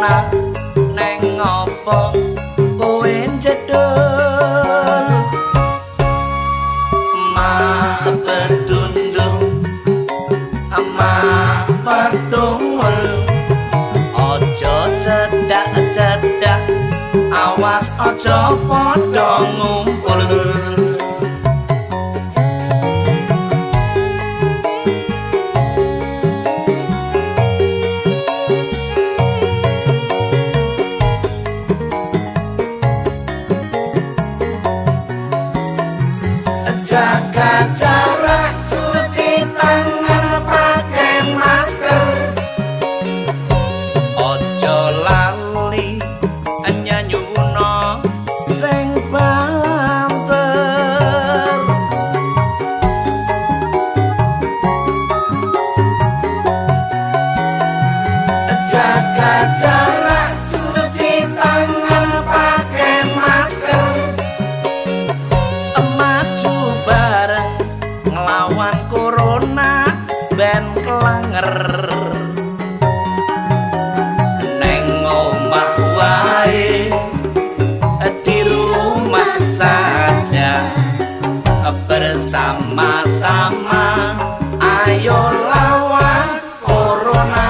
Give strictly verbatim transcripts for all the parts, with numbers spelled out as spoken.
corona neng ngopo kowe jedul ma betundung ama petungul ojo cedak-cedak awas ojo padha ngumpul jaga jarak cuci tangan pakai masker ojo lali nyanyuno sing banter jaga jarak cuci tangan pakai masker maju bareng ngelawan corona ben kelanger neng omah wae di rumah saja bersama-sama ayo lawan corona.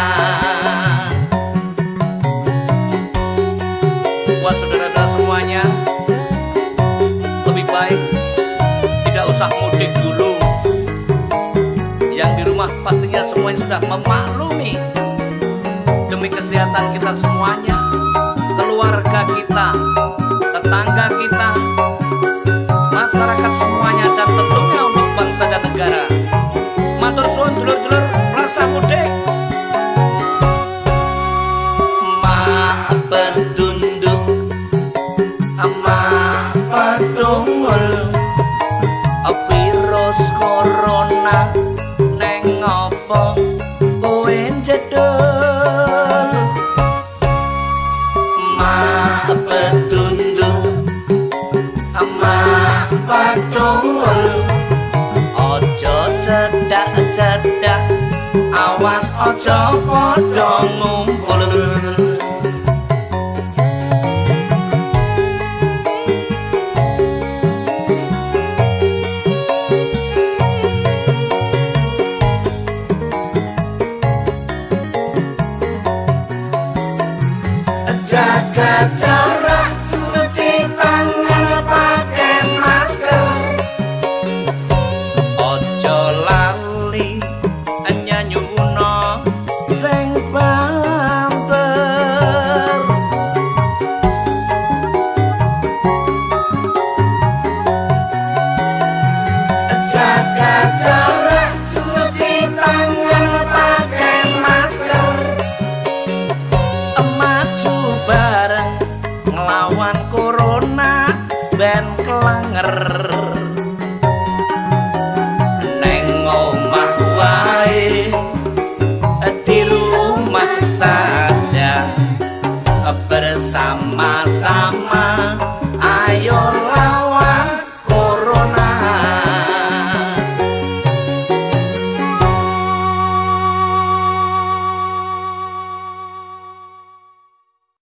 Buat saudara-saudara semuanya, lebih baik tidak usah mudik dulu. Yang di rumah pastinya semuanya sudah memaklumi demi kesehatan kita semuanya, keluarga kita, tetangga kita, masyarakat semuanya, dan tentunya untuk bangsa dan negara. Matur suwun dulur-dulur rasa mudik. Ma betunduk ama petungul virus corona neng ngopo kowe jedul ma betunduk ama petungul ojo cedak-cedak awas ojo padha ngumpul jaga jarak cuci tangan pakai masker ojo lali nyanyuno sing banter jaga jarak cuci tangan pakai masker maju bareng ngelawan corona ben kelanger neng omah wae di rumah saja bersama